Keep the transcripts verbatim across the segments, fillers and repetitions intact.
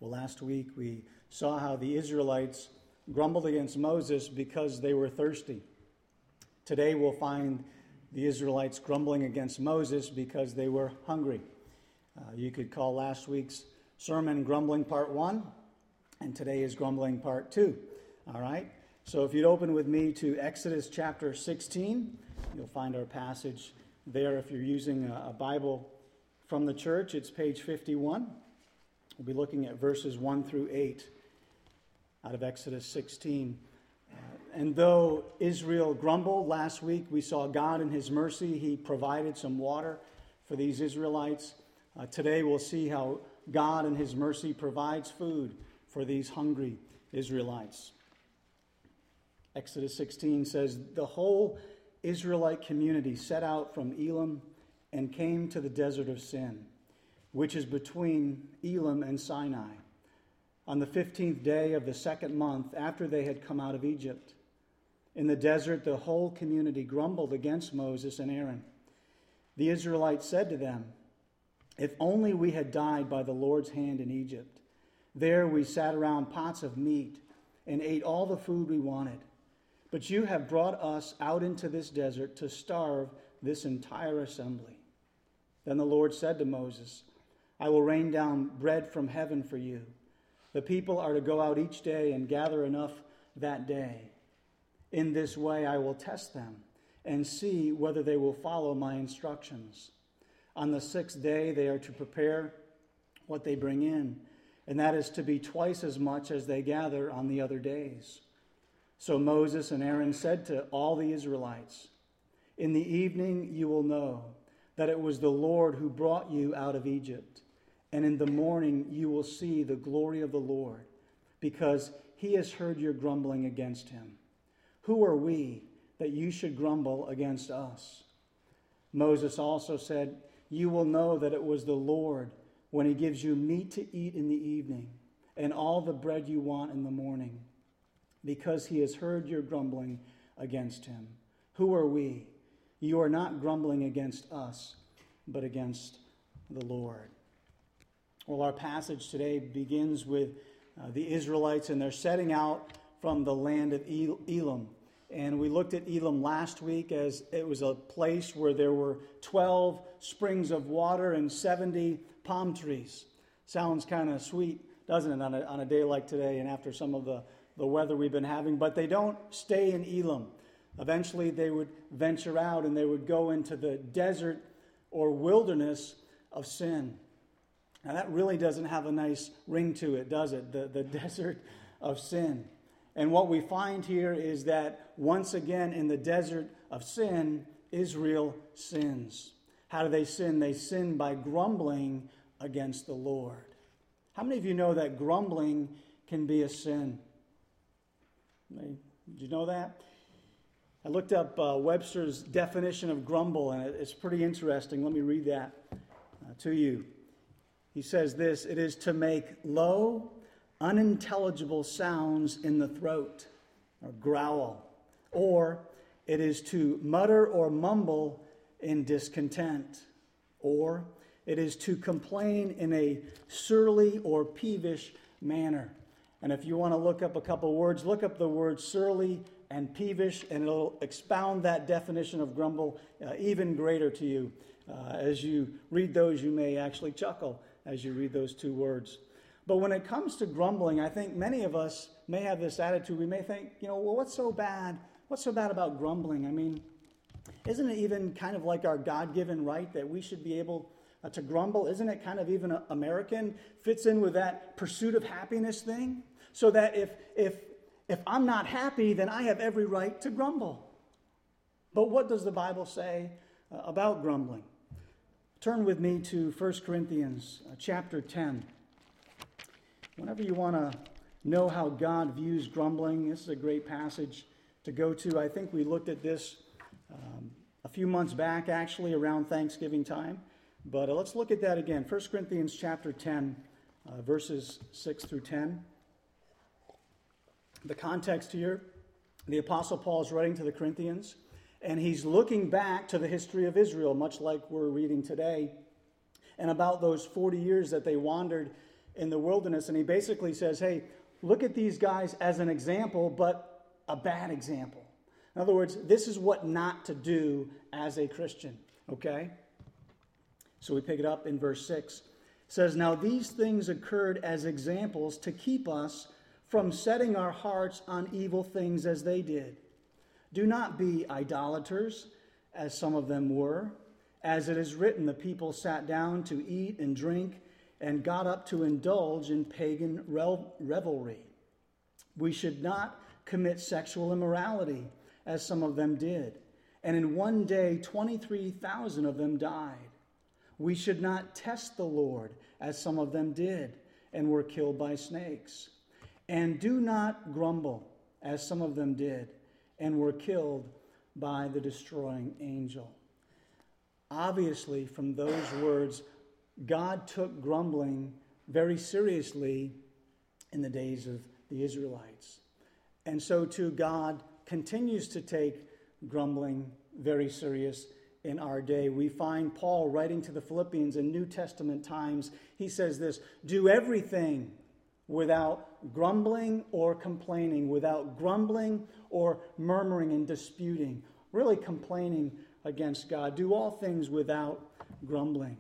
Well, last week we saw how the Israelites grumbled against Moses because they were thirsty. Today we'll find the Israelites grumbling against Moses because they were hungry. Uh, you could call last week's sermon Grumbling Part one, and today is Grumbling Part two. All right? So if you'd open with me to Exodus chapter sixteen, you'll find our passage there. If you're using a, a Bible from the church, it's page fifty-one. We'll be looking at verses one through eight out of Exodus sixteen. Uh, and though Israel grumbled last week, we saw God in his mercy. He provided some water for these Israelites. Uh, today we'll see how God in his mercy provides food for these hungry Israelites. Exodus sixteen says, "The whole Israelite community set out from Elim and came to the desert of Sin, which is between Elim and Sinai, on the fifteenth day of the second month after they had come out of Egypt. In the desert, the whole community grumbled against Moses and Aaron. The Israelites said to them, 'If only we had died by the Lord's hand in Egypt. There we sat around pots of meat and ate all the food we wanted. But you have brought us out into this desert to starve this entire assembly.' Then the Lord said to Moses, 'I will rain down bread from heaven for you. The people are to go out each day and gather enough that day. In this way I will test them and see whether they will follow my instructions. On the sixth day they are to prepare what they bring in, and that is to be twice as much as they gather on the other days.' So Moses and Aaron said to all the Israelites, 'In the evening you will know that it was the Lord who brought you out of Egypt. And in the morning you will see the glory of the Lord, because he has heard your grumbling against him. Who are we that you should grumble against us?' Moses also said, 'You will know that it was the Lord when he gives you meat to eat in the evening and all the bread you want in the morning, because he has heard your grumbling against him. Who are we? You are not grumbling against us, but against the Lord.'" Well, our passage today begins with uh, the Israelites, and they're setting out from the land of El- Elam. And we looked at Elam last week as it was a place where there were twelve springs of water and seventy palm trees. Sounds kind of sweet, doesn't it, on a, on a day like today and after some of the, the weather we've been having. But they don't stay in Elam. Eventually they would venture out and they would go into the desert or wilderness of Sin. Now that really doesn't have a nice ring to it, does it? The, the desert of Sin. And what we find here is that once again in the desert of Sin, Israel sins. How do they sin? They sin by grumbling against the Lord. How many of you know that grumbling can be a sin? Did you know that? I looked up uh, Webster's definition of grumble, and it's pretty interesting. Let me read that uh, to you. He says this: "It is to make low, unintelligible sounds in the throat, or growl, or it is to mutter or mumble in discontent, or it is to complain in a surly or peevish manner." And if you want to look up a couple words, look up the word surly and peevish, and it'll expound that definition of grumble uh, even greater to you. Uh, as you read those, you may actually chuckle as you read those two words. But when it comes to grumbling, I think many of us may have this attitude. We may think, you know, well, what's so bad? What's so bad about grumbling? I mean, isn't it even kind of like our God-given right that we should be able uh, to grumble? Isn't it kind of even uh, American? Fits in with that pursuit of happiness thing? So that if if if I'm not happy, then I have every right to grumble. But what does the Bible say uh, about grumbling? Turn with me to First Corinthians uh, chapter ten. Whenever you want to know how God views grumbling, this is a great passage to go to. I think we looked at this um, a few months back, actually, around Thanksgiving time. But uh, let's look at that again. First Corinthians chapter ten, uh, verses six through ten. The context here, the Apostle Paul is writing to the Corinthians, and he's looking back to the history of Israel, much like we're reading today, and about those forty years that they wandered in the wilderness, and he basically says, hey, look at these guys as an example, but a bad example. In other words, this is what not to do as a Christian, okay? So we pick it up in verse six. It says, now these things occurred as examples to keep us from setting our hearts on evil things as they did. Do not be idolaters, as some of them were. As it is written, the people sat down to eat and drink and got up to indulge in pagan revelry. We should not commit sexual immorality, as some of them did. And in one day, twenty-three thousand of them died. We should not test the Lord, as some of them did, and were killed by snakes. And do not grumble, as some of them did, and were killed by the destroying angel. Obviously, from those words, God took grumbling very seriously in the days of the Israelites. And so too, God continues to take grumbling very serious in our day. We find Paul writing to the Philippians in New Testament times. He says this, do everything without grumbling or complaining, without grumbling or murmuring and disputing, really complaining against God. Do all things without grumbling.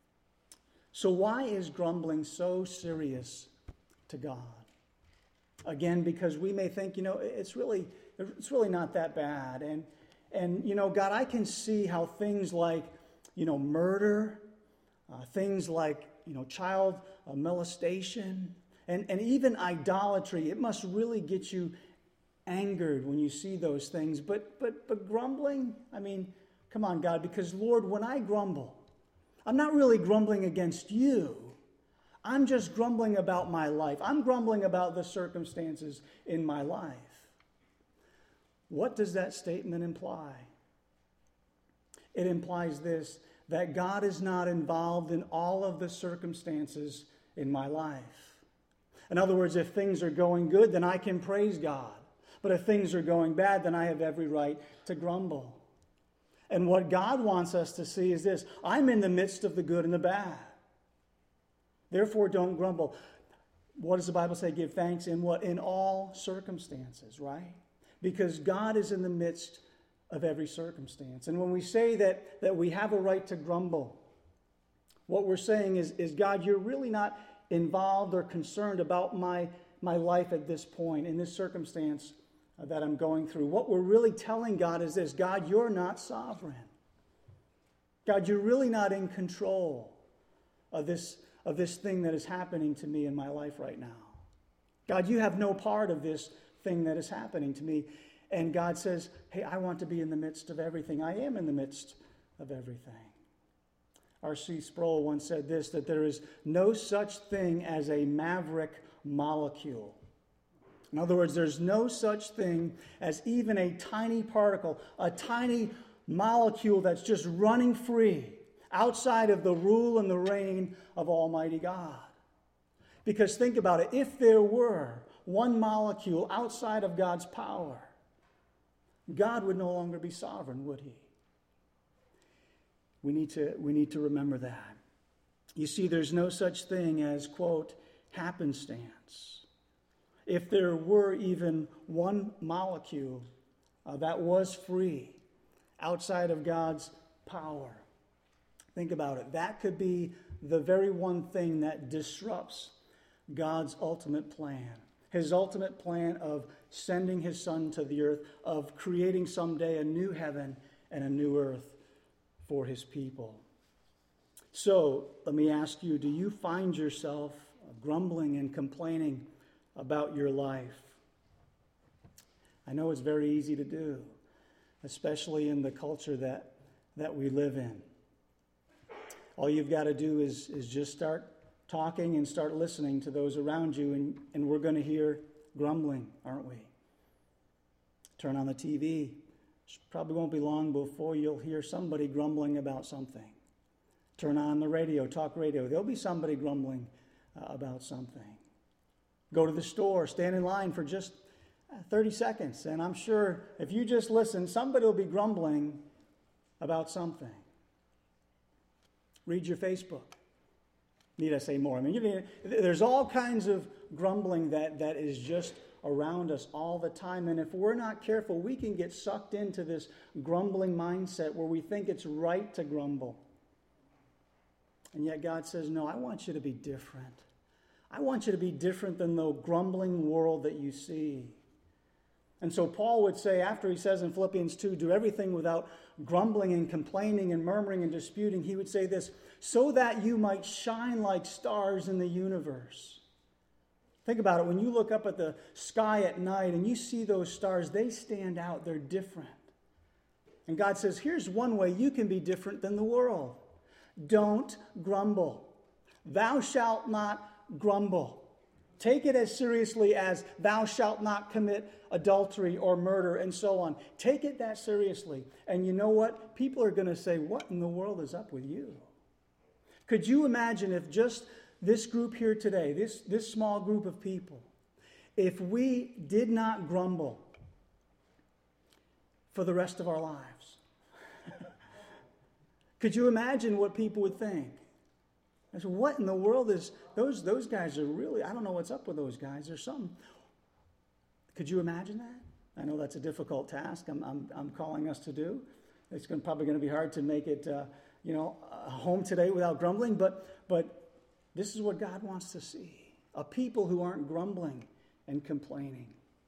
So why is grumbling so serious to God? Again, because we may think, you know, it's really it's really not that bad. And, and you know, God, I can see how things like, you know, murder, uh, things like, you know, child uh, molestation, and, and even idolatry, it must really get you angered when you see those things. But but but grumbling, I mean, come on, God, because Lord, when I grumble, I'm not really grumbling against you. I'm just grumbling about my life. I'm grumbling about the circumstances in my life. What does that statement imply? It implies this, that God is not involved in all of the circumstances in my life. In other words, if things are going good, then I can praise God. But if things are going bad, then I have every right to grumble. And what God wants us to see is this, I'm in the midst of the good and the bad. Therefore, don't grumble. What does the Bible say? Give thanks in what? In all circumstances, right? Because God is in the midst of every circumstance. And when we say that, that we have a right to grumble, what we're saying is, is God, you're really not involved or concerned about my, my life at this point, in this circumstance that I'm going through. What we're really telling God is this, God, you're not sovereign. God, you're really not in control of this, of this thing that is happening to me in my life right now. God, you have no part of this thing that is happening to me. And God says, hey, I want to be in the midst of everything. I am in the midst of everything. R C Sproul once said this, that there is no such thing as a maverick molecule. In other words, there's no such thing as even a tiny particle, a tiny molecule that's just running free outside of the rule and the reign of Almighty God. Because think about it, if there were one molecule outside of God's power, God would no longer be sovereign, would he? We need to, we need to remember that. You see, there's no such thing as, quote, happenstance. If there were even one molecule uh, that was free outside of God's power, think about it. That could be the very one thing that disrupts God's ultimate plan. His ultimate plan of sending his son to the earth, of creating someday a new heaven and a new earth for his people. So, let me ask you, do you find yourself grumbling and complaining about your life? I know it's very easy to do, especially in the culture that, that we live in. All you've got to do is, is just start talking and start listening to those around you, and, and we're going to hear grumbling, aren't we? Turn on the T V. Probably won't be long before you'll hear somebody grumbling about something. Turn on the radio, talk radio. There'll be somebody grumbling uh, about something. Go to the store, stand in line for just thirty seconds, and I'm sure if you just listen, somebody will be grumbling about something. Read your Facebook. Need I say more? I mean, you know, there's all kinds of grumbling that, that is just around us all the time. And if we're not careful, we can get sucked into this grumbling mindset where we think it's right to grumble. And yet God says, no, I want you to be different. I want you to be different than the grumbling world that you see. And so Paul would say, after he says in Philippians two, do everything without grumbling and complaining and murmuring and disputing, he would say this, so that you might shine like stars in the universe. Think about it. When you look up at the sky at night and you see those stars, they stand out. They're different. And God says, here's one way you can be different than the world. Don't grumble. Thou shalt not grumble. Take it as seriously as thou shalt not commit adultery or murder and so on. Take it that seriously. And you know what? People are going to say, what in the world is up with you? Could you imagine if just this group here today, this, this small group of people, if we did not grumble for the rest of our lives? Could you imagine what people would think? I said, what in the world is, those, those guys are really, I don't know what's up with those guys. There's something. Could you imagine that? I know that's a difficult task I'm, I'm, I'm calling us to do. It's gonna, probably going to be hard to make it, uh, you know, home today without grumbling, but, but this is what God wants to see. A people who aren't grumbling and complaining.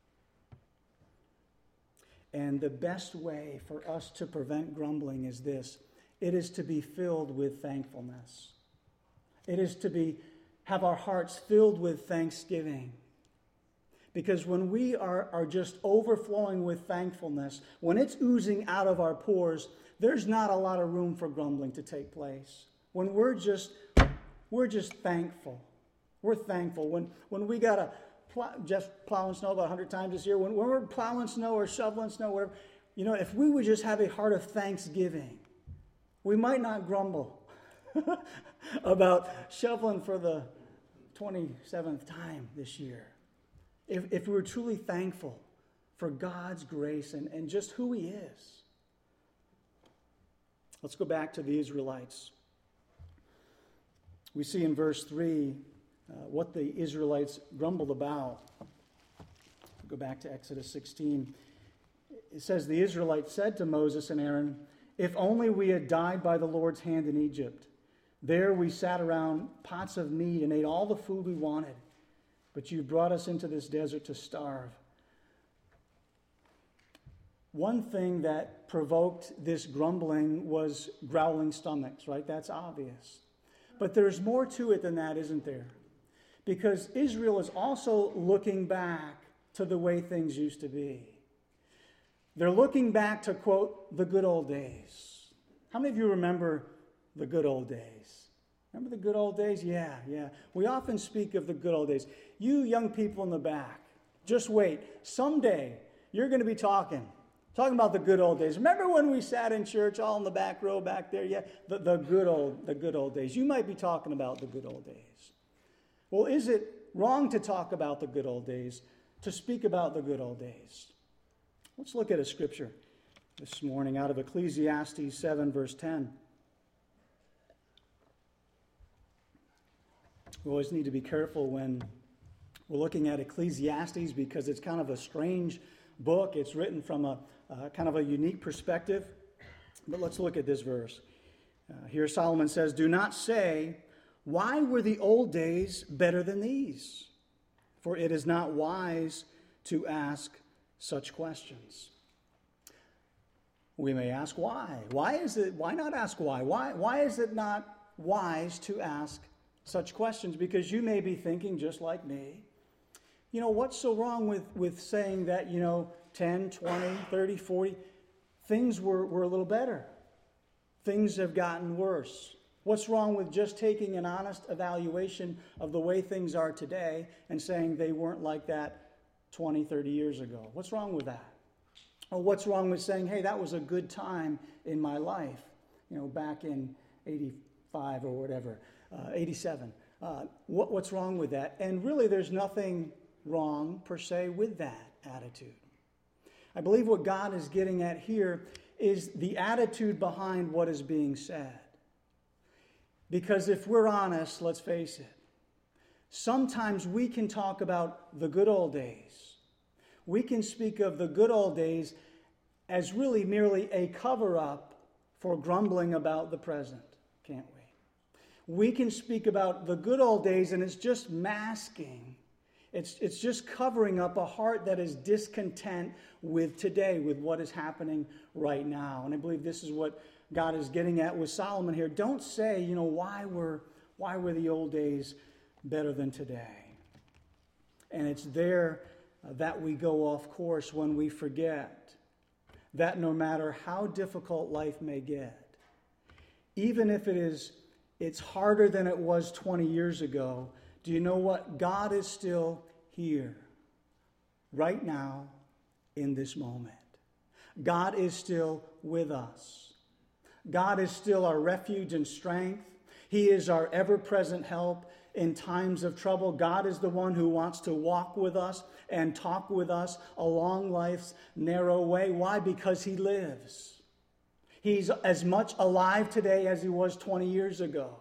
And the best way for us to prevent grumbling is this. It is to be filled with thankfulness. It is to be have our hearts filled with thanksgiving. Because when we are, are just overflowing with thankfulness, when it's oozing out of our pores, there's not a lot of room for grumbling to take place. When we're just we're just thankful. We're thankful. When when we got to plow, just plowing snow about one hundred times this year, when, when we're plowing snow or shoveling snow, whatever, you know, if we would just have a heart of thanksgiving, we might not grumble about shoveling for the twenty-seventh time this year. If, if we were truly thankful for God's grace and, and just who He is. Let's go back to the Israelites. We see in verse three uh, what the Israelites grumbled about. Go back to Exodus sixteen. It says, the Israelites said to Moses and Aaron, if only we had died by the Lord's hand in Egypt. There we sat around pots of meat and ate all the food we wanted. But you brought us into this desert to starve. One thing that provoked this grumbling was growling stomachs, right? That's obvious. But there's more to it than that, isn't there? Because Israel is also looking back to the way things used to be. They're looking back to, quote, the good old days. How many of you remember the good old days? Remember the good old days? Yeah, yeah. We often speak of the good old days. You young people in the back, just wait. Someday, you're going to be talking, talking about the good old days. Remember when we sat in church all in the back row back there? Yeah, the, the good old, the good old days. You might be talking about the good old days. Well, is it wrong to talk about the good old days, to speak about the good old days? Let's look at a scripture this morning out of Ecclesiastes seven, verse ten. We always need to be careful when we're looking at Ecclesiastes because it's kind of a strange book. It's written from a uh, kind of a unique perspective. But let's look at this verse. Uh, here Solomon says, do not say, why were the old days better than these? For it is not wise to ask such questions. We may ask why. Why is it, why not ask why? Why, why is it not wise to ask such questions? Because you may be thinking just like me, you know, what's so wrong with, with saying that, you know, ten, twenty, thirty, forty, things were, were a little better. Things have gotten worse. What's wrong with just taking an honest evaluation of the way things are today and saying they weren't like that twenty, thirty years ago? What's wrong with that? Or what's wrong with saying, hey, that was a good time in my life, you know, back in eighty-five or whatever, uh, eighty-seven. Uh, what, what's wrong with that? And really, there's nothing wrong per se with that attitude. I believe what God is getting at here is the attitude behind what is being said. Because if we're honest, let's face it, sometimes we can talk about the good old days. We can speak of the good old days as really merely a cover-up for grumbling about the present, can't we? We can speak about the good old days and it's just masking. It's, it's just covering up a heart that is discontent with today, with what is happening right now. And I believe this is what God is getting at with Solomon here. Don't say, you know, why were, why were the old days better than today? And it's there uh, that we go off course when we forget that no matter how difficult life may get, even if it is it's harder than it was twenty years ago, do you know what? God is still here, right now, in this moment. God is still with us. God is still our refuge and strength. He is our ever-present help in times of trouble. God is the one who wants to walk with us and talk with us along life's narrow way. Why? Because He lives. He's as much alive today as He was twenty years ago.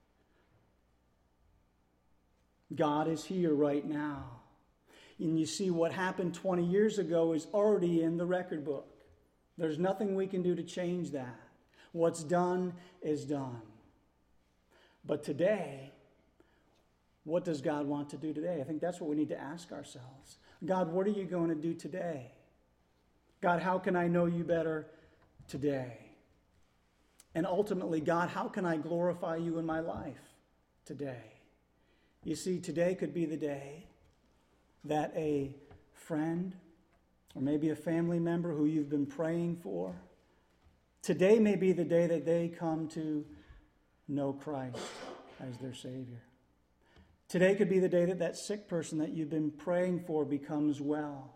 God is here right now. And you see, what happened twenty years ago is already in the record book. There's nothing we can do to change that. What's done is done. But today, what does God want to do today? I think that's what we need to ask ourselves. God, what are you going to do today? God, how can I know you better today? And ultimately, God, how can I glorify you in my life today? You see, today could be the day that a friend or maybe a family member who you've been praying for, today may be the day that they come to know Christ as their Savior. Today could be the day that that sick person that you've been praying for becomes well.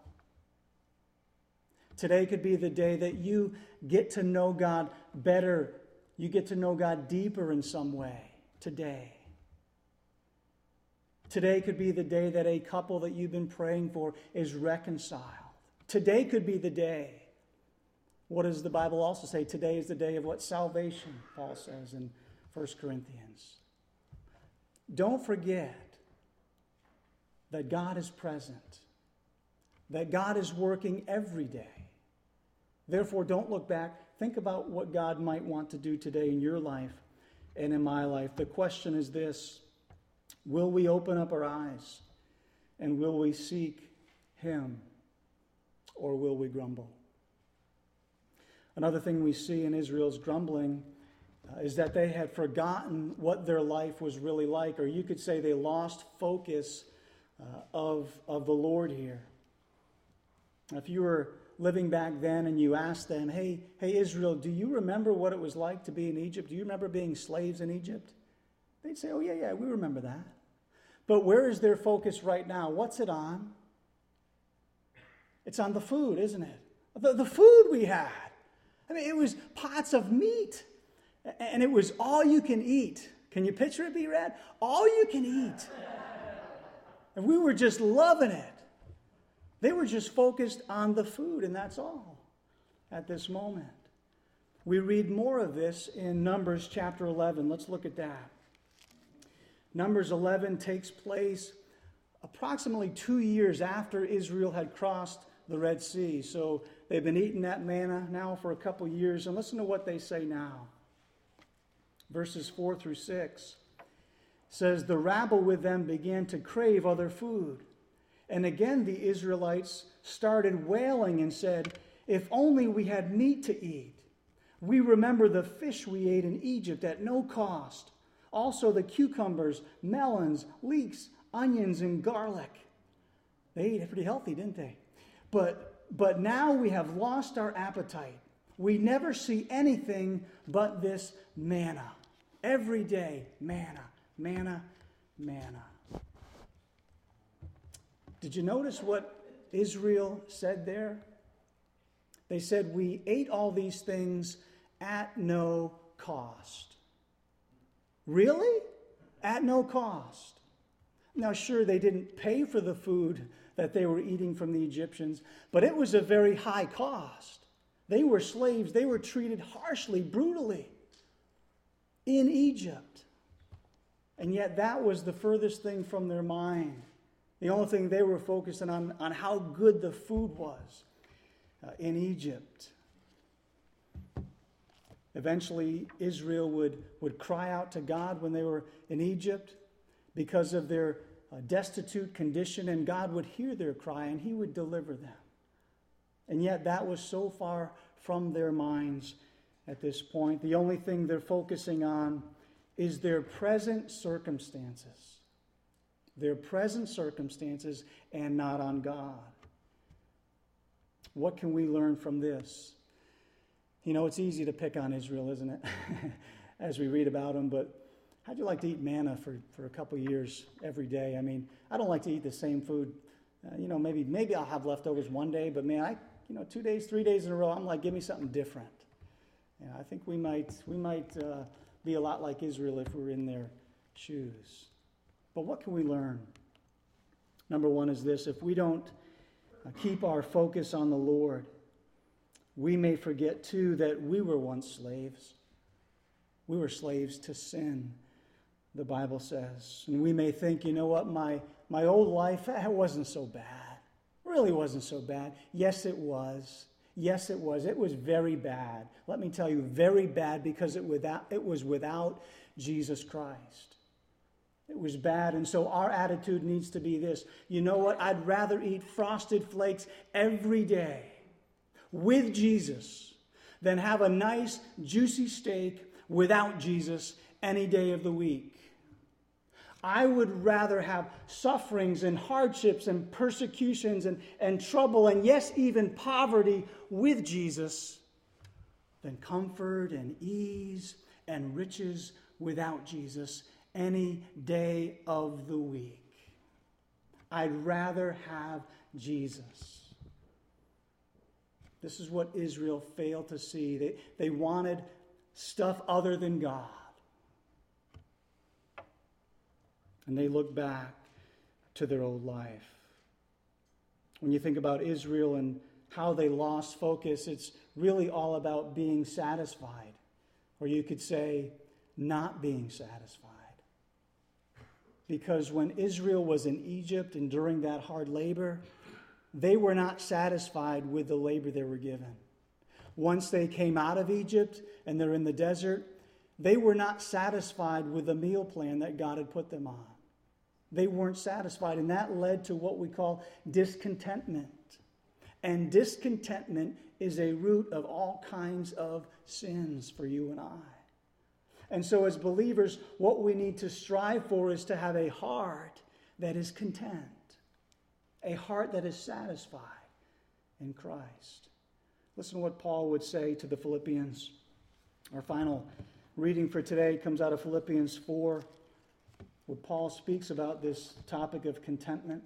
Today could be the day that you get to know God better. You get to know God deeper in some way. Today. Today could be the day that a couple that you've been praying for is reconciled. Today could be the day. What does the Bible also say? Today is the day of what? Salvation, Paul says in First Corinthians. Don't forget that God is present, that God is working every day. Therefore, don't look back. Think about what God might want to do today in your life and in my life. The question is this: will we open up our eyes and will we seek Him, or will we grumble? Another thing we see in Israel's grumbling uh, is that they had forgotten what their life was really like, or you could say they lost focus uh, of, of the Lord here. If you were living back then and you asked them, hey, hey Israel, do you remember what it was like to be in Egypt? Do you remember being slaves in Egypt? They'd say, oh yeah, yeah, we remember that. But where is their focus right now? What's it on? It's on the food, isn't it? The, the food we had. I mean, it was pots of meat. And it was all you can eat. Can you picture it, B-Rad? All you can eat. And we were just loving it. They were just focused on the food, and that's all at this moment. We read more of this in Numbers chapter eleven. Let's look at that. Numbers eleven takes place approximately two years after Israel had crossed the Red Sea. So they've been eating that manna now for a couple years. And listen to what they say now. Verses four through six says, the rabble with them began to crave other food. And again the Israelites started wailing and said, if only we had meat to eat. We remember the fish we ate in Egypt at no cost. Also the cucumbers, melons, leeks, onions, and garlic. They ate it pretty healthy, didn't they? But, but now we have lost our appetite. We never see anything but this manna. Every day, manna, manna, manna. Did you notice what Israel said there? They said, we ate all these things at no cost. Really? At no cost. Now, sure, they didn't pay for the food that they were eating from the Egyptians, but it was a very high cost. They were slaves. They were treated harshly, brutally in Egypt. And yet that was the furthest thing from their mind. The only thing they were focusing on, on how good the food was uh, in Egypt. Eventually, Israel would, would cry out to God when they were in Egypt because of their uh, destitute condition, and God would hear their cry and he would deliver them. And yet that was so far from their minds at this point. The only thing they're focusing on is their present circumstances. Their present circumstances and not on God. What can we learn from this? You know, it's easy to pick on Israel, isn't it? As we read about them, but how'd you like to eat manna for, for a couple years every day? I mean, I don't like to eat the same food. Uh, you know, maybe maybe I'll have leftovers one day, but man, I you know, two days, three days in a row, I'm like, give me something different. Yeah, I think we might we might uh, be a lot like Israel if we were in their shoes. But what can we learn? Number one is this: if we don't uh, keep our focus on the Lord, we may forget too that we were once slaves. We were slaves to sin, the Bible says. And we may think, you know what, my, my old life, it wasn't so bad. It really wasn't so bad. Yes, it was. Yes, it was. It was very bad. Let me tell you, very bad, because it, without, it was without Jesus Christ. It was bad, and so our attitude needs to be this: you know what, I'd rather eat Frosted Flakes every day with Jesus than have a nice, juicy steak without Jesus any day of the week. I would rather have sufferings and hardships and persecutions and, and trouble and, yes, even poverty with Jesus than comfort and ease and riches without Jesus any day of the week. I'd rather have Jesus. This is what Israel failed to see. They, they wanted stuff other than God. And they looked back to their old life. When you think about Israel and how they lost focus, it's really all about being satisfied. Or you could say, not being satisfied. Because when Israel was in Egypt and during that hard labor, they were not satisfied with the labor they were given. Once they came out of Egypt and they're in the desert, they were not satisfied with the meal plan that God had put them on. They weren't satisfied, and that led to what we call discontentment. And discontentment is a root of all kinds of sins for you and I. And so as believers, what we need to strive for is to have a heart that is content, a heart that is satisfied in Christ. Listen to what Paul would say to the Philippians. Our final reading for today comes out of Philippians four, where Paul speaks about this topic of contentment.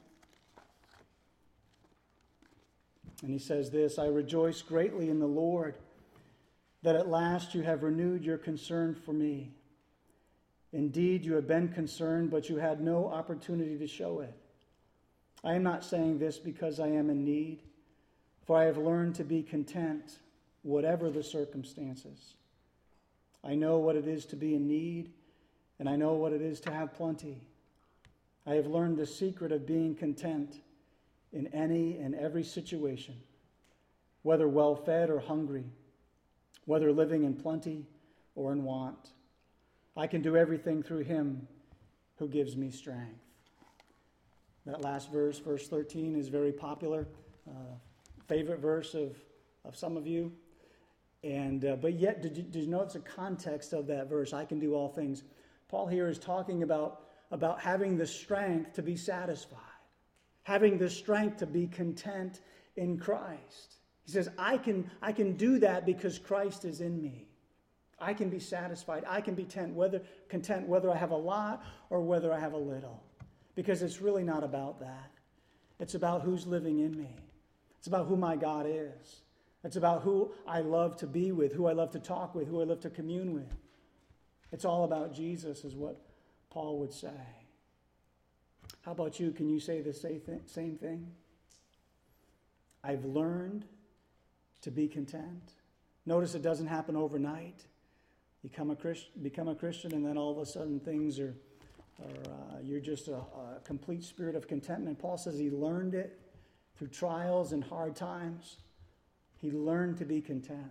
And he says this: I rejoice greatly in the Lord that at last you have renewed your concern for me. Indeed, you have been concerned, but you had no opportunity to show it. I am not saying this because I am in need, for I have learned to be content, whatever the circumstances. I know what it is to be in need, and I know what it is to have plenty. I have learned the secret of being content in any and every situation, whether well-fed or hungry, whether living in plenty or in want. I can do everything through him who gives me strength. That last verse, verse thirteen, is very popular. Uh, favorite verse of, of some of you. And uh, but yet, did you, did you notice the context of that verse? I can do all things. Paul here is talking about, about having the strength to be satisfied, having the strength to be content in Christ. He says, I can, I can do that because Christ is in me. I can be satisfied. I can be content whether, content whether I have a lot or whether I have a little. Because it's really not about that. It's about who's living in me. It's about who my God is. It's about who I love to be with, who I love to talk with, who I love to commune with. It's all about Jesus, is what Paul would say. How about you? Can you say the same thing? I've learned to be content. Notice it doesn't happen overnight. You become a Christian, become a Christian, and then all of a sudden things are, or uh, you're just a, a complete spirit of contentment. Paul says he learned it through trials and hard times. He learned to be content.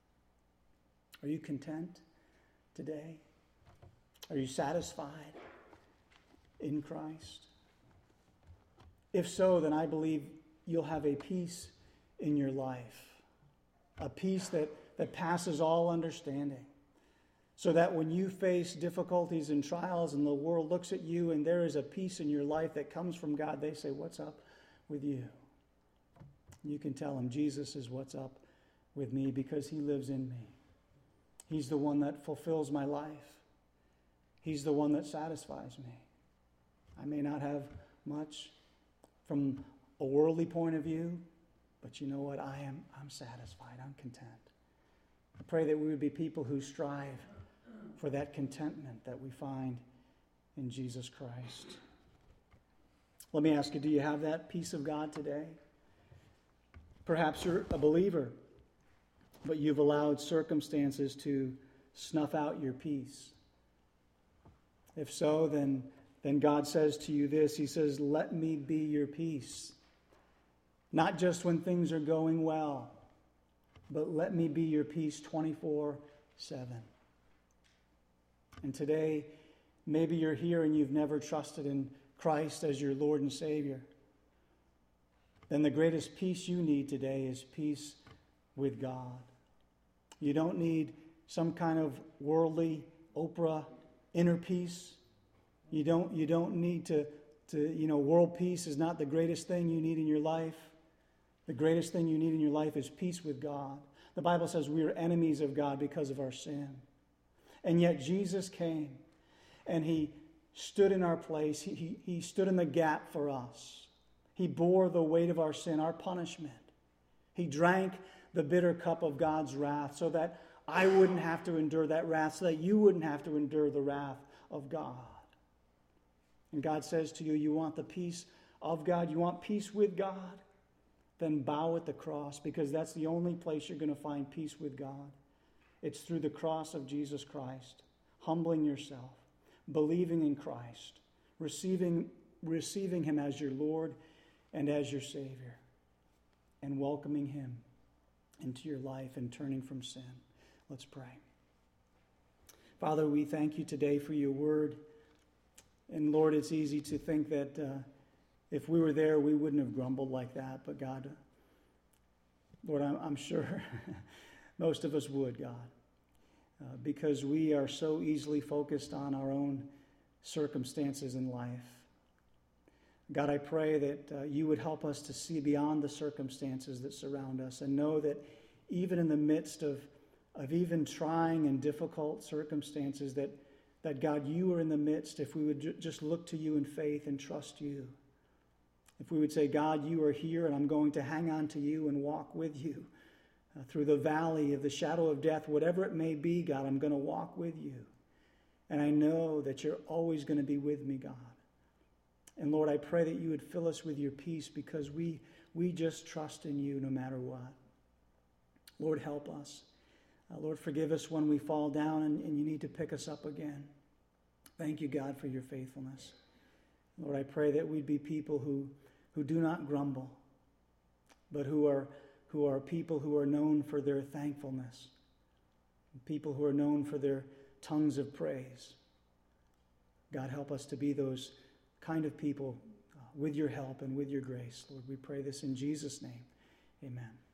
Are you content today? Are you satisfied in Christ? If so, then I believe you'll have a peace in your life, a peace that, that passes all understanding, so that when you face difficulties and trials and the world looks at you and there is a peace in your life that comes from God, they say, "What's up with you?" You can tell them, "Jesus is what's up with me because he lives in me. He's the one that fulfills my life. He's the one that satisfies me. I may not have much from a worldly point of view, but you know what? I am I'm satisfied. I'm content." I pray that we would be people who strive for that contentment that we find in Jesus Christ. Let me ask you, do you have that peace of God today? Perhaps you're a believer, but you've allowed circumstances to snuff out your peace. If so, then, then God says to you this. He says, "Let me be your peace." Not just when things are going well, but let me be your peace twenty-four seven. And today, maybe you're here and you've never trusted in Christ as your Lord and Savior. Then the greatest peace you need today is peace with God. You don't need some kind of worldly Oprah inner peace. You don't, you don't need to, to, you know, world peace is not the greatest thing you need in your life. The greatest thing you need in your life is peace with God. The Bible says we are enemies of God because of our sin. And yet Jesus came and he stood in our place. He, he, he stood in the gap for us. He bore the weight of our sin, our punishment. He drank the bitter cup of God's wrath so that I wouldn't have to endure that wrath, so that you wouldn't have to endure the wrath of God. And God says to you, you want the peace of God? You want peace with God? Then bow at the cross, because that's the only place you're going to find peace with God. It's through the cross of Jesus Christ, humbling yourself, believing in Christ, receiving, receiving him as your Lord and as your Savior, and welcoming him into your life and turning from sin. Let's pray. Father, we thank you today for your word. And Lord, it's easy to think that uh, if we were there, we wouldn't have grumbled like that. But God, Lord, I'm, I'm sure most of us would, God, uh, because we are so easily focused on our own circumstances in life. God, I pray that uh, you would help us to see beyond the circumstances that surround us and know that even in the midst of, of even trying and difficult circumstances, that, that God, you are in the midst if we would ju- just look to you in faith and trust you. If we would say, God, you are here and I'm going to hang on to you and walk with you uh, through the valley of the shadow of death, whatever it may be, God, I'm going to walk with you. And I know that you're always going to be with me, God. And Lord, I pray that you would fill us with your peace because we, we just trust in you no matter what. Lord, help us. Uh, Lord, forgive us when we fall down and, and you need to pick us up again. Thank you, God, for your faithfulness. Lord, I pray that we'd be people who, who do not grumble, but who are, who are people who are known for their thankfulness, people who are known for their tongues of praise. God, help us to be those kind of people uh, with your help and with your grace. Lord, we pray this in Jesus' name. Amen.